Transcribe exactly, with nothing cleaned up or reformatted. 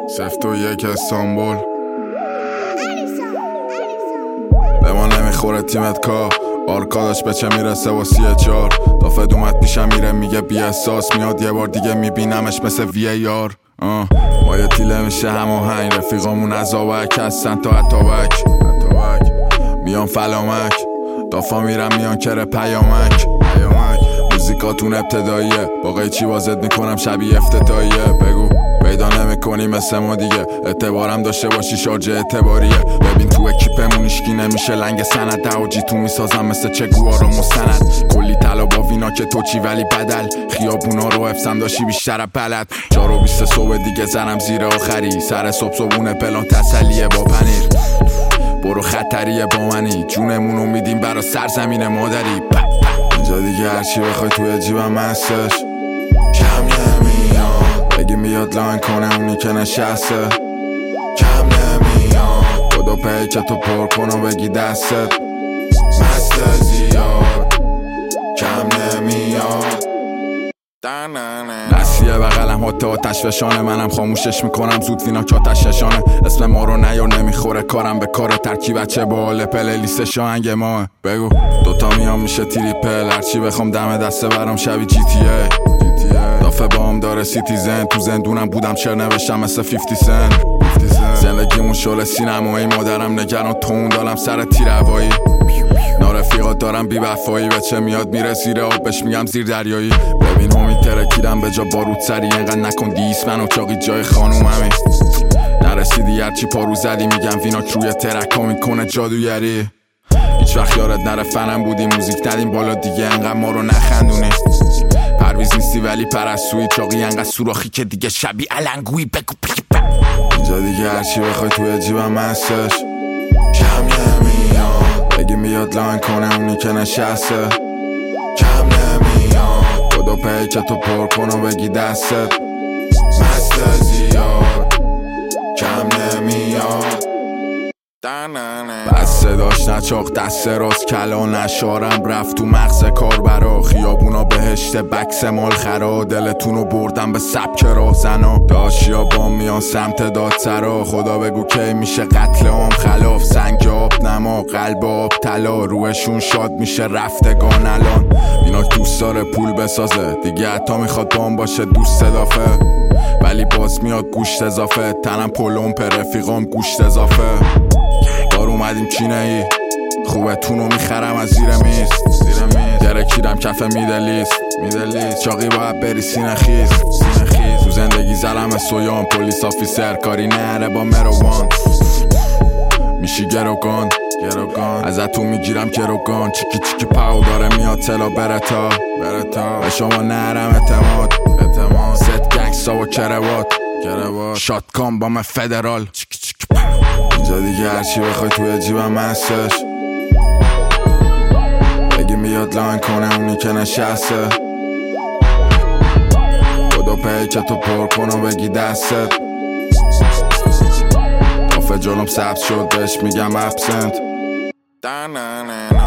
سفت و یک استانبول به ما نمیخوره تیمت کار آرکاداش به چه میرسه و سی چار دافت اومد پیشم میره میگه بی احساس میاد یه بار دیگه میبینمش مثل وی ای آر ما یه تیله میشه هماهنگ رفیقامون از آوک هستن تا اتابک میان فلامک دافا میرم میان کره پیامک موزیکاتون ابتداییه با قیچی بازت میکنم شبیه افتتاحیه بگو پیدا نمیکنی مثل ما دیگه اعتبارم داشته باشی شارژ اعتباریه ببین تو اکیپمون اشکی نمیشه لنگ سند دعاجی تو میسازم مثل چگوارا مستند کلی طلا با وینا که تو چی ولی بدل خیابونا رو حفظم داشتی بیشتر بلد چار و بیست صبح دیگه زنم زیر آخری سر صبح صبحونه پلان تسلیه با پنیر برو خطریه با منی جونمونو میدیم برا سرزمین مادری اینجا دیگه هرچی بخوای توی جیبم هستش کم نمیاد بگی میاد لاین کنه اونی که نشسته کم نمیاد خدا پیکه تو پر کن و بگی دستت مست زیاد کم نمیاد نسیه بغلم حتی آتش فشانه منم خاموشش میکنم زود وینا که آتش فشانه اسم ما رو نیار نمیخوره کارم به کار ترکی بچه با حال پله لیست شاهنگ ماه بگو دوتا میام میشه تریپل هرچی بخوام دم دسته برام شبی جی تی ای دافه با هم داره سیتیزن تو زندونم بودم شعر نوشتم مثل فیفتی سن زندگیمون شل سینمایی مادرم نگران تون دارم سر تیر هوایی نارفیقات دارم بی وفایی به چه میاد میره زیر آب بهش میگم زیر دریایی ببین همی ترکیدم به جا بارود سری اینقدر نکن دیس من و چاقی جای خانوممی نرسیدی هرچی پارو زدی میگم ویناک روی ترکا میکنه جادوگری هیچ وقت یارت نره فنم بودی موزیک ندیم بالا دیگه انقدر ما رو نخندونی پرویز نیستی ولی پرستویی چاقی انقدر سوراخی که دیگه شبی علنگویی بگو پیک بک اینجا دیگه هرچی بخوای توی جیبم هستش کم نمیاد بگی میاد لاین کنه اونی که نشسته کم نمیاد خدا پیکه تو پر کن و بگی دستت مست زیاد کم نمیاد بس صداش نچاق دست راست کلا نشارم رفت تو مغز کار برا خیابونا بهشت بکس مال خرا دلتونو بردم به سبک راه زنا داشیا با میان سمت داد سرا خدا بگو کی میشه قتل عام خلاف سنگ آب نما قلب آب طلا روشون شاد میشه رفتگان الان اینا دوست داره پول بسازه دیگه حتی میخواد بام باشه دوست اضافه ولی باز میاد گوشت اضافه تنم پلوم پر رفیقام گوشت اضافه دار اومدیم چینه ای خوبه تونو میخرم از زیر میز درکیدم کف میدلیست چاقی باید بری سینه خیز تو زندگی زلم سویان پولیس آفیسر کاری نره با مروان میشی گروگان ازتون میگیرم گروگان چیکی چیکی پاو داره میاد تلا برتا به شما نرم اعتماد ست گنگستا و کروات شاتکان با من فدرال اینجا دیگه هرچی بخوای توی جیبم هستش بگی میاد لاین کنه اونی که نشسته خدا پیکه تو پر کن و بگی دستت دافه جلوم سبز شد بهش میگم ابسنت